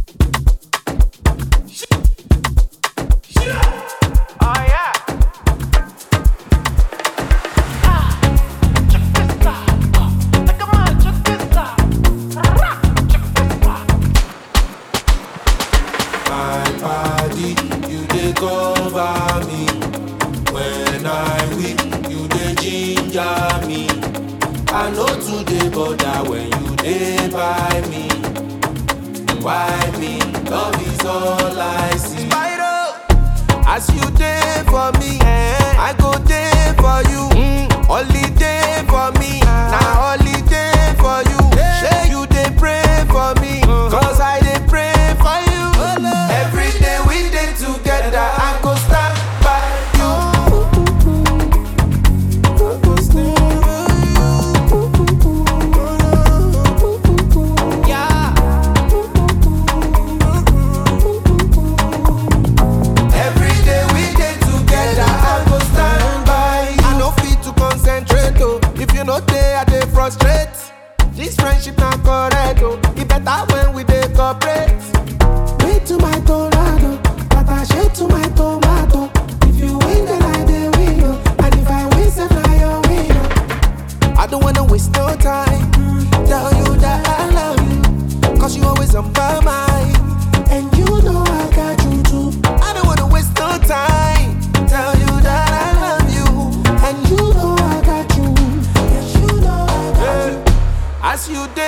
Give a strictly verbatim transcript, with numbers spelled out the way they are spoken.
Cover me when I'm weak. You dey ginger me. I know today bother when you dey by me. Why me? Love is all I see. Spider, as you dey for me, eh, I go dey for you. Mm. Holiday for me, na holiday for you. Shey you dey pray for me, cause I dey pray for you. Every day we dey together, I go stand by you. Yeah. Every day we dey together, I go stand by you. I no fit to concentrate, oh. If you no dey, I dey frustrate. This friendship not correct, oh. It better when we dey cooperate. Wait to my tornado, attaché to my tomato. If you win, then I dey win, oh. And if I win, then I your win, oh. I don't wanna waste no time. Tell you that I love you, cause you always on my mind. And you know I got you too. I don't wanna waste no time. Tell you that I love you, and you know I got you. Yes, you know I got you. As you did